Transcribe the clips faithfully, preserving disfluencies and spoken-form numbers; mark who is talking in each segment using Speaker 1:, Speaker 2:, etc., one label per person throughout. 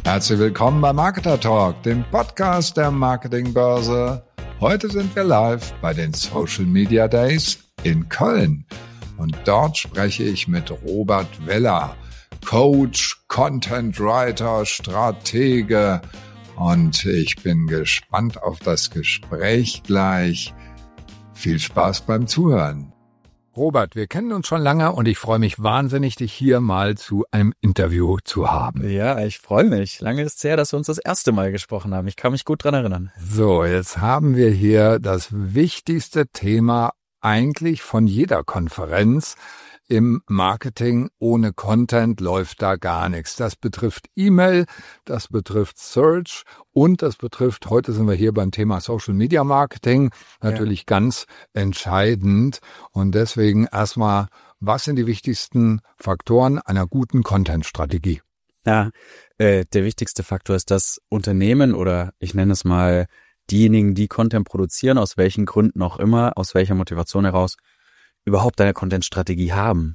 Speaker 1: Herzlich willkommen bei Marketer Talk, dem Podcast der Marketingbörse. Heute sind wir live bei den Social Media Days in Köln. Und dort spreche ich mit Robert Weller, Coach, Content Writer, Stratege. Und ich bin gespannt auf das Gespräch gleich. Viel Spaß beim Zuhören. Robert, wir kennen uns schon lange und ich freue mich wahnsinnig, dich hier mal zu einem Interview zu haben.
Speaker 2: Ja, ich freue mich. Lange ist es her, dass wir uns das erste Mal gesprochen haben. Ich kann mich gut dran erinnern.
Speaker 1: So, jetzt haben wir hier das wichtigste Thema eigentlich von jeder Konferenz. Im Marketing ohne Content läuft da gar nichts. Das betrifft E-Mail, das betrifft Search und das betrifft, heute sind wir hier beim Thema Social Media Marketing, natürlich ja. ganz entscheidend. Und deswegen erstmal, was sind die wichtigsten Faktoren einer guten Content-Strategie?
Speaker 2: Ja, äh, der wichtigste Faktor ist, dass Unternehmen oder ich nenne es mal diejenigen, die Content produzieren, aus welchen Gründen auch immer, aus welcher Motivation heraus, überhaupt eine Content-Strategie haben.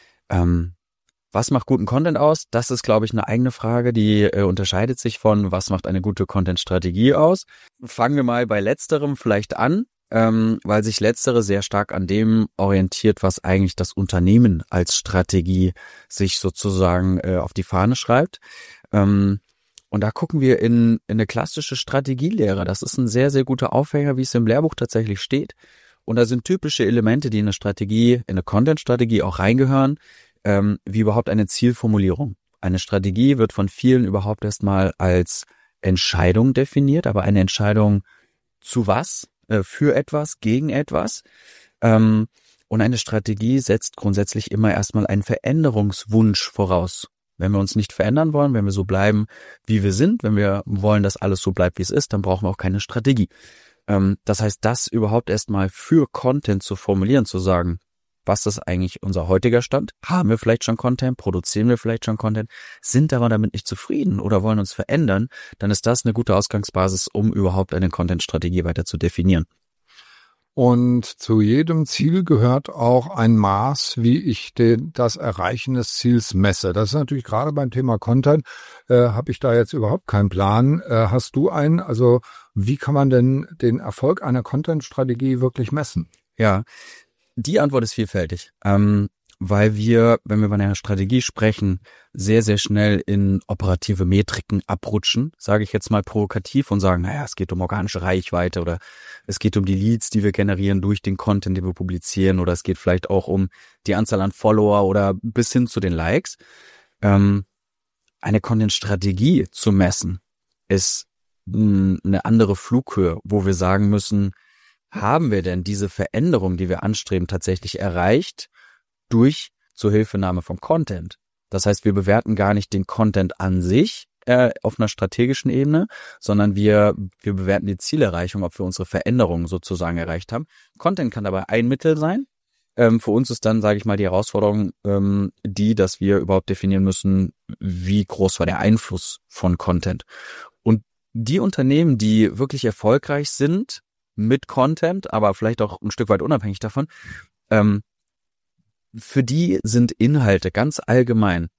Speaker 2: Ähm, was macht guten Content aus? Das ist, glaube ich, eine eigene Frage, die äh, unterscheidet sich von, was macht eine gute Content-Strategie aus? Fangen wir mal bei Letzterem vielleicht an, ähm, weil sich Letztere sehr stark an dem orientiert, was eigentlich das Unternehmen als Strategie sich sozusagen äh, auf die Fahne schreibt. Ähm, und da gucken wir in, in eine klassische Strategielehre. Das ist ein sehr, sehr guter Aufhänger, wie es im Lehrbuch tatsächlich steht. Und da sind typische Elemente, die in eine Strategie, in eine Content-Strategie auch reingehören, ähm, wie überhaupt eine Zielformulierung. Eine Strategie wird von vielen überhaupt erstmal als Entscheidung definiert, aber eine Entscheidung zu was, äh, für etwas, gegen etwas. Ähm, und eine Strategie setzt grundsätzlich immer erstmal einen Veränderungswunsch voraus. Wenn wir uns nicht verändern wollen, wenn wir so bleiben, wie wir sind, wenn wir wollen, dass alles so bleibt, wie es ist, dann brauchen wir auch keine Strategie. Das heißt, das überhaupt erstmal für Content zu formulieren, zu sagen, was ist eigentlich unser heutiger Stand? Haben wir vielleicht schon Content? Produzieren wir vielleicht schon Content? Sind aber damit nicht zufrieden oder wollen uns verändern? Dann ist das eine gute Ausgangsbasis, um überhaupt eine Content-Strategie weiter zu definieren.
Speaker 1: Und zu jedem Ziel gehört auch ein Maß, wie ich den, das Erreichen des Ziels messe. Das ist natürlich gerade beim Thema Content, äh, habe ich da jetzt überhaupt keinen Plan. Äh, hast du einen? Also wie kann man denn den Erfolg einer Content-Strategie wirklich messen?
Speaker 2: Ja, die Antwort ist vielfältig, ähm, weil wir, wenn wir bei einer Strategie sprechen, sehr, sehr schnell in operative Metriken abrutschen, sage ich jetzt mal provokativ und sagen, naja, es geht um organische Reichweite oder es geht um die Leads, die wir generieren durch den Content, den wir publizieren, oder es geht vielleicht auch um die Anzahl an Follower oder bis hin zu den Likes. Ähm, eine Content-Strategie zu messen ist mh, eine andere Flughöhe, wo wir sagen müssen, haben wir denn diese Veränderung, die wir anstreben, tatsächlich erreicht durch Zuhilfenahme vom Content? Das heißt, wir bewerten gar nicht den Content an sich äh, auf einer strategischen Ebene, sondern wir wir bewerten die Zielerreichung, ob wir unsere Veränderungen sozusagen erreicht haben. Content kann dabei ein Mittel sein. Ähm, für uns ist dann, sage ich mal, die Herausforderung ähm, die, dass wir überhaupt definieren müssen, wie groß war der Einfluss von Content. Und die Unternehmen, die wirklich erfolgreich sind mit Content, aber vielleicht auch ein Stück weit unabhängig davon, ähm, für die sind Inhalte ganz allgemein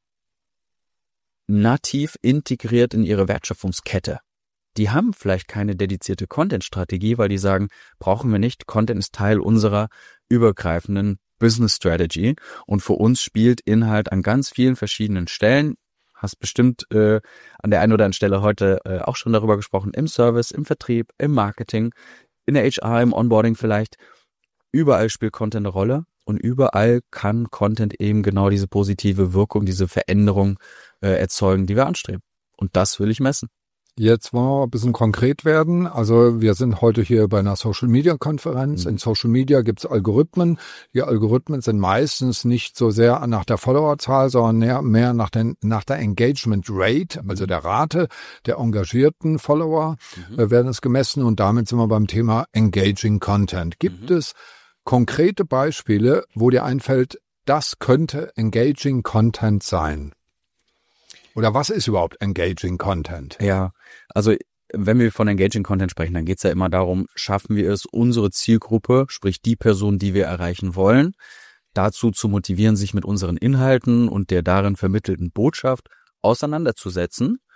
Speaker 2: nativ integriert in ihre Wertschöpfungskette. Die haben vielleicht keine dedizierte Content-Strategie, weil die sagen, brauchen wir nicht. Content ist Teil unserer übergreifenden Business Strategy und für uns spielt Inhalt an ganz vielen verschiedenen Stellen. Hast bestimmt äh, an der einen oder anderen Stelle heute äh, auch schon darüber gesprochen, im Service, im Vertrieb, im Marketing, in der H R, im Onboarding vielleicht. Überall spielt Content eine Rolle. Und überall kann Content eben genau diese positive Wirkung, diese Veränderung äh, erzeugen, die wir anstreben. Und das will ich messen.
Speaker 1: Jetzt wollen wir ein bisschen konkret werden. Also wir sind heute hier bei einer Social-Media-Konferenz. Mhm. In Social Media gibt es Algorithmen. Die Algorithmen sind meistens nicht so sehr nach der Followerzahl, sondern mehr, mehr nach, den, nach der Engagement Rate, also der Rate der engagierten Follower, mhm. äh, werden es gemessen. Und damit sind wir beim Thema Engaging Content. Gibt mhm. es konkrete Beispiele, wo dir einfällt, das könnte Engaging Content sein? Oder was ist überhaupt Engaging Content?
Speaker 2: Ja, also wenn wir von Engaging Content sprechen, dann geht es ja immer darum, schaffen wir es, unsere Zielgruppe, sprich die Person, die wir erreichen wollen, dazu zu motivieren, sich mit unseren Inhalten und der darin vermittelten Botschaft auseinanderzusetzen.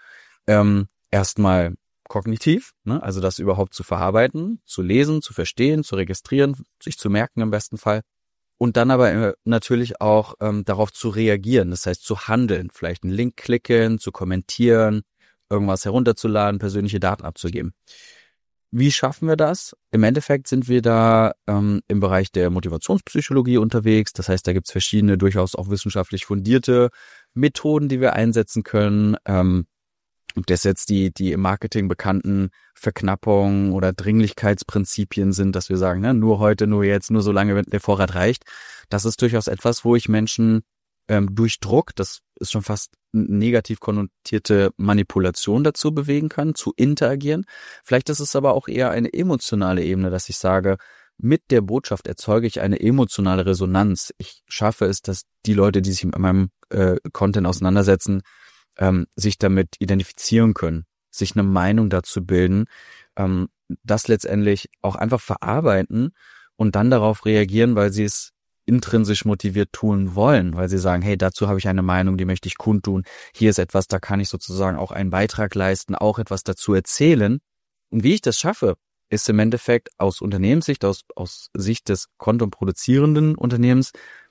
Speaker 2: Ähm, erstmal kognitiv, ne? Also das überhaupt zu verarbeiten, zu lesen, zu verstehen, zu registrieren, sich zu merken im besten Fall. Und dann aber äh, natürlich auch ähm, darauf zu reagieren, das heißt zu handeln, vielleicht einen Link klicken, zu kommentieren, irgendwas herunterzuladen, persönliche Daten abzugeben. Wie schaffen wir das? Im Endeffekt sind wir da ähm, im Bereich der Motivationspsychologie unterwegs. Das heißt, da gibt's verschiedene, durchaus auch wissenschaftlich fundierte Methoden, die wir einsetzen können. Ähm, ob das jetzt die, die im Marketing bekannten Verknappung oder Dringlichkeitsprinzipien sind, dass wir sagen, ne, nur heute, nur jetzt, nur solange der Vorrat reicht. Das ist durchaus etwas, wo ich Menschen ähm, durch Druck, das ist schon fast negativ konnotierte Manipulation dazu bewegen kann, zu interagieren. Vielleicht ist es aber auch eher eine emotionale Ebene, dass ich sage, mit der Botschaft erzeuge ich eine emotionale Resonanz. Ich schaffe es, dass die Leute, die sich mit meinem äh, Content auseinandersetzen, ähm, sich damit identifizieren können, sich eine Meinung dazu bilden, ähm, das letztendlich auch einfach verarbeiten und dann darauf reagieren, weil sie es intrinsisch motiviert tun wollen, weil sie sagen, hey, dazu habe ich eine Meinung, die möchte ich kundtun. Hier ist etwas, da kann ich sozusagen auch einen Beitrag leisten, auch etwas dazu erzählen. Und wie ich das schaffe, ist im Endeffekt aus Unternehmenssicht, aus, aus Sicht des contentproduzierenden Unternehmens,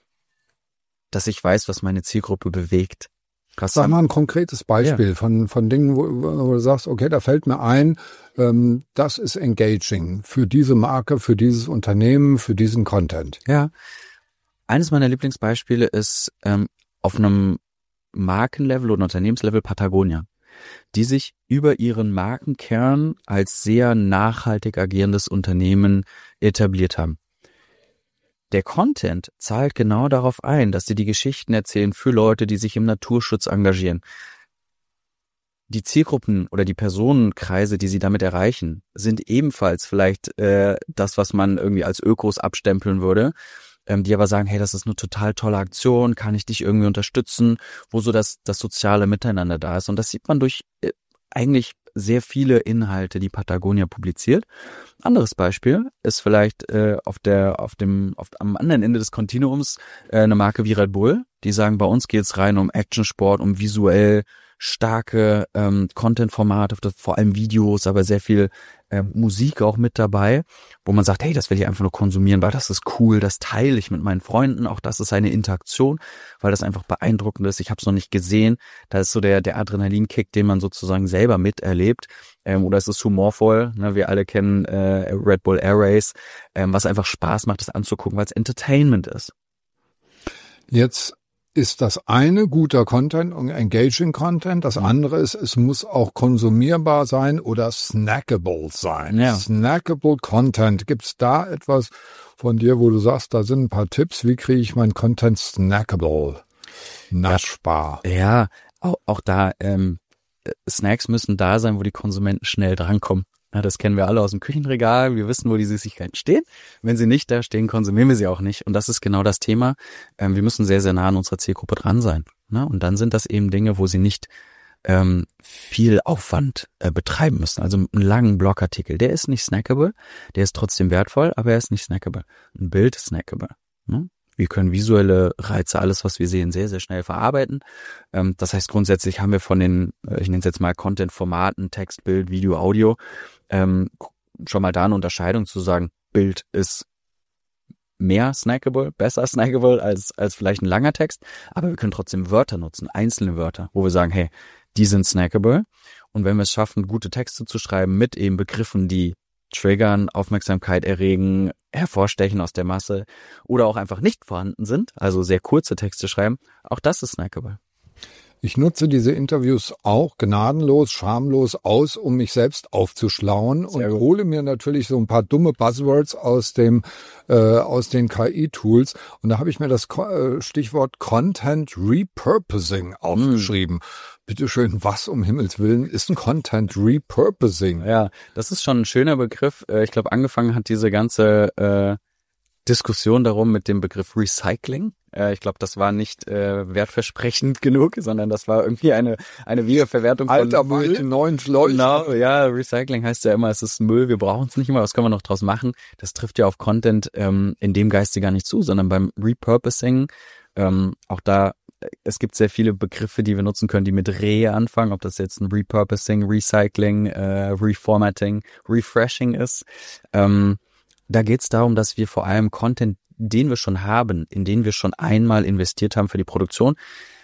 Speaker 2: dass ich weiß, was meine Zielgruppe bewegt.
Speaker 1: Was Sag mal ein konkretes Beispiel ja. von, von Dingen, wo, wo du sagst, okay, da fällt mir ein, ähm, das ist engaging für diese Marke, für dieses Unternehmen, für diesen Content.
Speaker 2: Ja. Eines meiner Lieblingsbeispiele ist ähm, auf einem Markenlevel oder Unternehmenslevel Patagonia, die sich über ihren Markenkern als sehr nachhaltig agierendes Unternehmen etabliert haben. Der Content zahlt genau darauf ein, dass sie die Geschichten erzählen für Leute, die sich im Naturschutz engagieren. Die Zielgruppen oder die Personenkreise, die sie damit erreichen, sind ebenfalls vielleicht äh, das, was man irgendwie als Ökos abstempeln würde, ähm, die aber sagen, hey, das ist eine total tolle Aktion, kann ich dich irgendwie unterstützen, wo so das, das soziale Miteinander da ist. Und das sieht man durch äh, eigentlich sehr viele Inhalte, die Patagonia publiziert. Anderes Beispiel ist vielleicht äh, auf der auf dem auf am anderen Ende des Kontinuums äh, eine Marke wie Red Bull, die sagen, bei uns geht's rein um Actionsport, um visuell starke ähm, Content-Formate, vor allem Videos, aber sehr viel äh, Musik auch mit dabei, wo man sagt, hey, das will ich einfach nur konsumieren, weil das ist cool, das teile ich mit meinen Freunden, auch das ist eine Interaktion, weil das einfach beeindruckend ist. Ich habe es noch nicht gesehen, da ist so der der Adrenalinkick, den man sozusagen selber miterlebt, ähm, oder es ist humorvoll, ne? Wir alle kennen äh, Red Bull Air Race, ähm, was einfach Spaß macht, das anzugucken, weil es Entertainment ist.
Speaker 1: Jetzt ist das eine guter Content und engaging Content. Das andere ist, es muss auch konsumierbar sein oder snackable sein. Ja. Snackable Content. Gibt's da etwas von dir, wo du sagst, da sind ein paar Tipps, wie kriege ich meinen Content snackable, naschbar?
Speaker 2: Ja, ja auch, auch da, ähm, Snacks müssen da sein, wo die Konsumenten schnell drankommen. Ja, das kennen wir alle aus dem Küchenregal. Wir wissen, wo die Süßigkeiten stehen. Wenn sie nicht da stehen, konsumieren wir sie auch nicht. Und das ist genau das Thema. Ähm, wir müssen sehr, sehr nah an unserer Zielgruppe dran sein. Ne? Und dann sind das eben Dinge, wo sie nicht ähm, viel Aufwand äh, betreiben müssen. Also einen langen Blogartikel, der ist nicht snackable, der ist trotzdem wertvoll, aber er ist nicht snackable. Ein Bild ist snackable. Ne? Wir können visuelle Reize, alles, was wir sehen, sehr, sehr schnell verarbeiten. Ähm, das heißt, grundsätzlich haben wir von den, ich nenne es jetzt mal Content-Formaten, Text, Bild, Video, Audio, ähm, schon mal da eine Unterscheidung zu sagen, Bild ist mehr snackable, besser snackable als, als vielleicht ein langer Text, aber wir können trotzdem Wörter nutzen, einzelne Wörter, wo wir sagen, hey, die sind snackable. Und wenn wir es schaffen, gute Texte zu schreiben mit eben Begriffen, die triggern, Aufmerksamkeit erregen, hervorstechen aus der Masse oder auch einfach nicht vorhanden sind, also sehr kurze Texte schreiben, auch das ist snackable.
Speaker 1: Ich nutze diese Interviews auch gnadenlos, schamlos aus, um mich selbst aufzuschlauen und hole mir natürlich so ein paar dumme Buzzwords aus dem äh, aus den K I-Tools. Und da habe ich mir das Ko- Stichwort Content Repurposing aufgeschrieben. Mm. Bitte schön, was um Himmels Willen ist ein Content Repurposing?
Speaker 2: Ja, das ist schon ein schöner Begriff. Ich glaube, angefangen hat diese ganze äh, Diskussion darum mit dem Begriff Recycling. Ich glaube, das war nicht äh, wertversprechend genug, sondern das war irgendwie eine eine Wiederverwertung von
Speaker 1: Alter Müll. Neuen Schläuchen.
Speaker 2: Genau, ja, Recycling heißt ja immer, es ist Müll, wir brauchen es nicht mehr, was können wir noch draus machen? Das trifft ja auf Content ähm, in dem Geiste gar nicht zu, sondern beim Repurposing, ähm, auch da es gibt sehr viele Begriffe, die wir nutzen können, die mit Re anfangen, ob das jetzt ein Repurposing, Recycling, äh, Reformatting, Refreshing ist. Ähm, da geht es darum, dass wir vor allem Content, den wir schon haben, in den wir schon einmal investiert haben für die Produktion,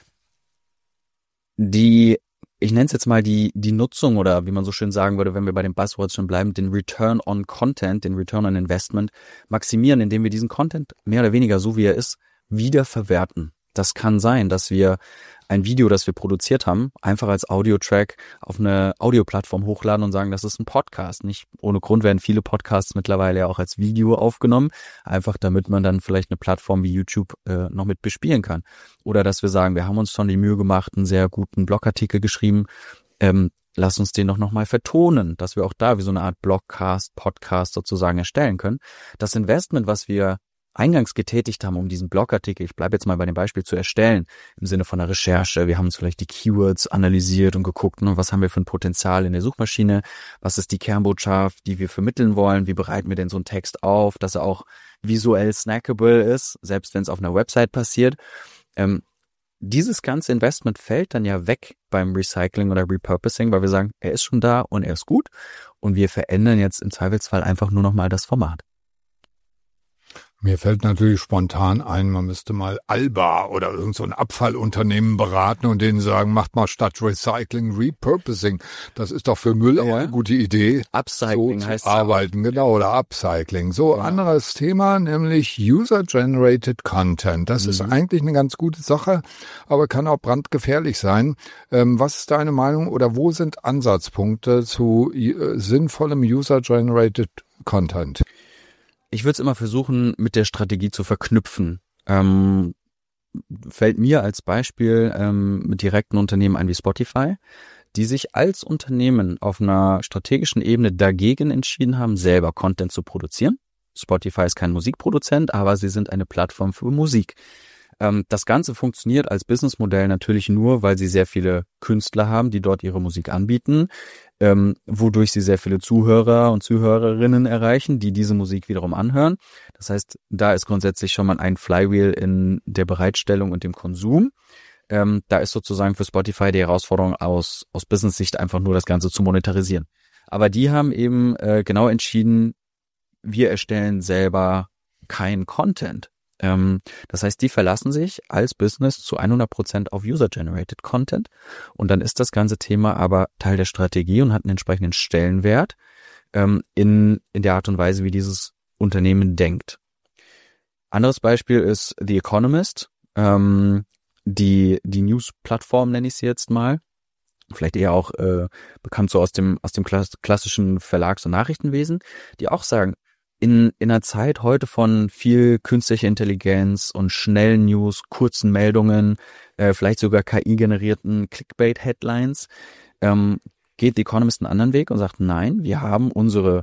Speaker 2: die, ich nenne es jetzt mal die die Nutzung oder wie man so schön sagen würde, wenn wir bei den Buzzwords schon bleiben, den Return on Content, den Return on Investment maximieren, indem wir diesen Content mehr oder weniger so wie er ist, wieder verwerten. Das kann sein, dass wir ein Video, das wir produziert haben, einfach als Audio-Track auf eine Audioplattform hochladen und sagen, das ist ein Podcast. Nicht ohne Grund werden viele Podcasts mittlerweile ja auch als Video aufgenommen, einfach damit man dann vielleicht eine Plattform wie YouTube äh, noch mit bespielen kann. Oder dass wir sagen, wir haben uns schon die Mühe gemacht, einen sehr guten Blogartikel geschrieben, ähm, lass uns den doch nochmal vertonen, dass wir auch da wie so eine Art Blogcast, Podcast sozusagen erstellen können. Das Investment, was wir eingangs getätigt haben, um diesen Blogartikel, ich bleibe jetzt mal bei dem Beispiel, zu erstellen, im Sinne von einer Recherche. Wir haben uns vielleicht die Keywords analysiert und geguckt, ne, was haben wir für ein Potenzial in der Suchmaschine, was ist die Kernbotschaft, die wir vermitteln wollen, wie bereiten wir denn so einen Text auf, dass er auch visuell snackable ist, selbst wenn es auf einer Website passiert. Ähm, dieses ganze Investment fällt dann ja weg beim Recycling oder Repurposing, weil wir sagen, er ist schon da und er ist gut und wir verändern jetzt im Zweifelsfall einfach nur noch mal das Format.
Speaker 1: Mir fällt natürlich spontan ein, man müsste mal Alba oder irgend so ein Abfallunternehmen beraten und denen sagen, macht mal statt Recycling Repurposing. Das ist doch für Müll auch eine gute Idee.
Speaker 2: Upcycling
Speaker 1: so
Speaker 2: heißt
Speaker 1: zu arbeiten, ja. Genau, oder Upcycling. So, ja. Anderes Thema, nämlich User-Generated Content. Das mhm. ist eigentlich eine ganz gute Sache, aber kann auch brandgefährlich sein. Ähm, was ist deine Meinung oder wo sind Ansatzpunkte zu äh, sinnvollem User-Generated Content?
Speaker 2: Ich würde es immer versuchen, mit der Strategie zu verknüpfen. Ähm, fällt mir als Beispiel ähm, mit direkten Unternehmen ein wie Spotify, die sich als Unternehmen auf einer strategischen Ebene dagegen entschieden haben, selber Content zu produzieren. Spotify ist kein Musikproduzent, aber sie sind eine Plattform für Musik. Ähm, das Ganze funktioniert als Businessmodell natürlich nur, weil sie sehr viele Künstler haben, die dort ihre Musik anbieten, ähm, wodurch sie sehr viele Zuhörer und Zuhörerinnen erreichen, die diese Musik wiederum anhören. Das heißt, da ist grundsätzlich schon mal ein Flywheel in der Bereitstellung und dem Konsum. Ähm, da ist sozusagen für Spotify die Herausforderung aus, aus Business-Sicht einfach nur das Ganze zu monetarisieren. Aber die haben eben äh, genau entschieden, wir erstellen selber kein Content. Ähm, das heißt, die verlassen sich als Business zu hundert Prozent auf User-Generated Content und dann ist das ganze Thema aber Teil der Strategie und hat einen entsprechenden Stellenwert ähm, in in der Art und Weise, wie dieses Unternehmen denkt. Anderes Beispiel ist The Economist, ähm, die die News-Plattform nenne ich sie jetzt mal, vielleicht eher auch äh, bekannt so aus dem aus dem klassischen Verlags- und Nachrichtenwesen, die auch sagen, In, in einer Zeit heute von viel künstlicher Intelligenz und schnellen News, kurzen Meldungen, äh, vielleicht sogar K I-generierten Clickbait-Headlines, ähm, geht The Economist einen anderen Weg und sagt, nein, wir haben unsere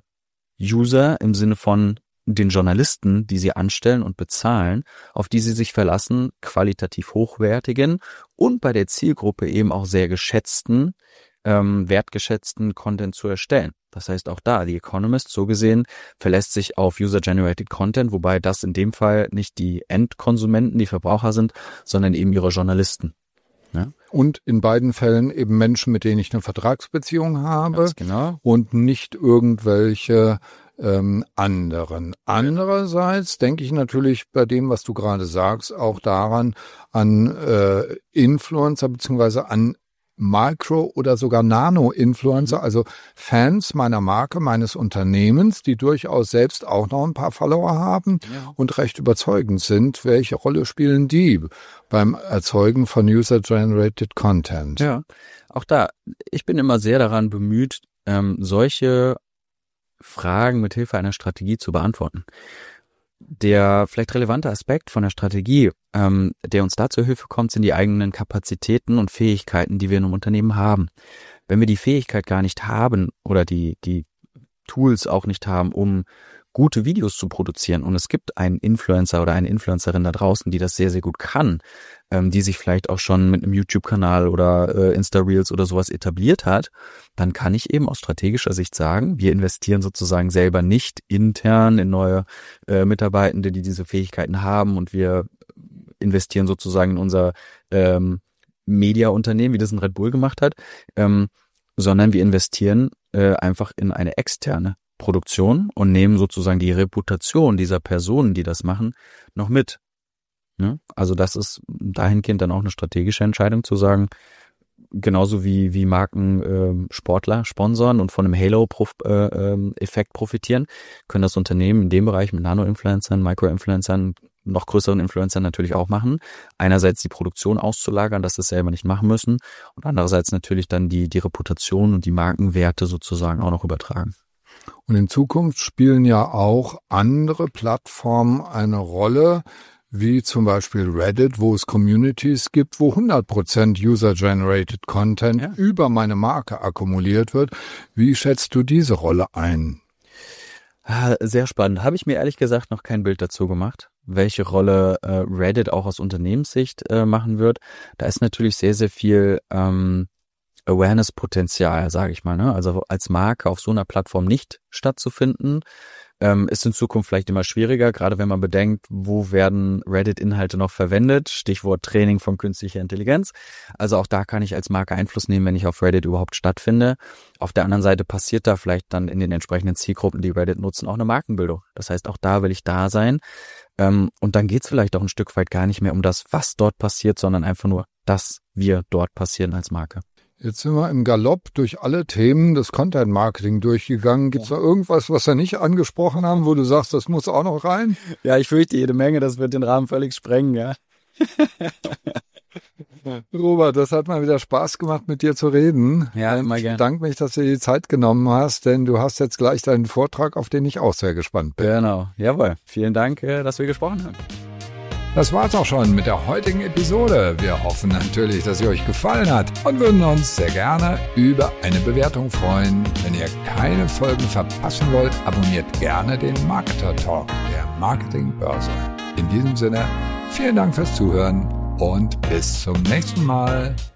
Speaker 2: User im Sinne von den Journalisten, die sie anstellen und bezahlen, auf die sie sich verlassen, qualitativ hochwertigen und bei der Zielgruppe eben auch sehr geschätzten, ähm, wertgeschätzten Content zu erstellen. Das heißt auch da, The Economist, so gesehen, verlässt sich auf User-Generated Content, wobei das in dem Fall nicht die Endkonsumenten, die Verbraucher sind, sondern eben ihre Journalisten. Ja?
Speaker 1: Und in beiden Fällen eben Menschen, mit denen ich eine Vertragsbeziehung habe.
Speaker 2: Ganz genau.
Speaker 1: Und nicht irgendwelche ähm, anderen. Andererseits denke ich natürlich bei dem, was du gerade sagst, auch daran an äh, Influencer beziehungsweise an Micro- oder sogar Nano-Influencer, also Fans meiner Marke, meines Unternehmens, die durchaus selbst auch noch ein paar Follower haben ja. und recht überzeugend sind. Welche Rolle spielen die beim Erzeugen von User-Generated Content?
Speaker 2: Ja, auch da, ich bin immer sehr daran bemüht, ähm, solche Fragen mit Hilfe einer Strategie zu beantworten. Der vielleicht relevante Aspekt von der Strategie, ähm, der uns da zur Hilfe kommt, sind die eigenen Kapazitäten und Fähigkeiten, die wir in einem Unternehmen haben. Wenn wir die Fähigkeit gar nicht haben oder die die Tools auch nicht haben, um gute Videos zu produzieren und es gibt einen Influencer oder eine Influencerin da draußen, die das sehr, sehr gut kann, ähm, die sich vielleicht auch schon mit einem YouTube-Kanal oder äh, Insta-Reels oder sowas etabliert hat, dann kann ich eben aus strategischer Sicht sagen, wir investieren sozusagen selber nicht intern in neue äh, Mitarbeitende, die diese Fähigkeiten haben und wir investieren sozusagen in unser ähm, Media-Unternehmen, wie das ein Red Bull gemacht hat, ähm, sondern wir investieren äh, einfach in eine externe Produktion und nehmen sozusagen die Reputation dieser Personen, die das machen, noch mit. Ne? Also das ist dahingehend dann auch eine strategische Entscheidung zu sagen, genauso wie wie Marken äh, Sportler sponsoren und von einem Halo-Effekt äh, profitieren, können das Unternehmen in dem Bereich mit Nano-Influencern, Micro-Influencern, noch größeren Influencern natürlich auch machen. Einerseits die Produktion auszulagern, dass sie es selber nicht machen müssen und andererseits natürlich dann die die Reputation und die Markenwerte sozusagen auch noch übertragen.
Speaker 1: Und in Zukunft spielen ja auch andere Plattformen eine Rolle, wie zum Beispiel Reddit, wo es Communities gibt, wo hundert Prozent User-Generated Content ja. über meine Marke akkumuliert wird. Wie schätzt du diese Rolle ein?
Speaker 2: Sehr spannend. Habe ich mir ehrlich gesagt noch kein Bild dazu gemacht, welche Rolle äh, Reddit auch aus Unternehmenssicht äh, machen wird. Da ist natürlich sehr, sehr viel ähm, Awareness-Potenzial, sage ich mal. Ne? Also als Marke auf so einer Plattform nicht stattzufinden, ähm, ist in Zukunft vielleicht immer schwieriger, gerade wenn man bedenkt, wo werden Reddit-Inhalte noch verwendet, Stichwort Training von künstlicher Intelligenz. Also auch da kann ich als Marke Einfluss nehmen, wenn ich auf Reddit überhaupt stattfinde. Auf der anderen Seite passiert da vielleicht dann in den entsprechenden Zielgruppen, die Reddit nutzen, auch eine Markenbildung. Das heißt, auch da will ich da sein. Ähm, und dann geht's vielleicht auch ein Stück weit gar nicht mehr um das, was dort passiert, sondern einfach nur, dass wir dort passieren als Marke.
Speaker 1: Jetzt sind wir im Galopp durch alle Themen des Content-Marketing durchgegangen. Gibt es da irgendwas, was wir nicht angesprochen haben, wo du sagst, das muss auch noch rein?
Speaker 2: Ja, ich fürchte jede Menge, das wird den Rahmen völlig sprengen, ja.
Speaker 1: Robert, das hat mal wieder Spaß gemacht, mit dir zu reden.
Speaker 2: Ja, immer gerne.
Speaker 1: Ich bedanke mich, dass du dir die Zeit genommen hast, denn du hast jetzt gleich deinen Vortrag, auf den ich auch sehr gespannt bin.
Speaker 2: Genau, jawohl. Vielen Dank, dass wir gesprochen haben.
Speaker 1: Das war's auch schon mit der heutigen Episode. Wir hoffen natürlich, dass sie euch gefallen hat und würden uns sehr gerne über eine Bewertung freuen. Wenn ihr keine Folgen verpassen wollt, abonniert gerne den Marketer Talk der Marketingbörse. In diesem Sinne, vielen Dank fürs Zuhören und bis zum nächsten Mal.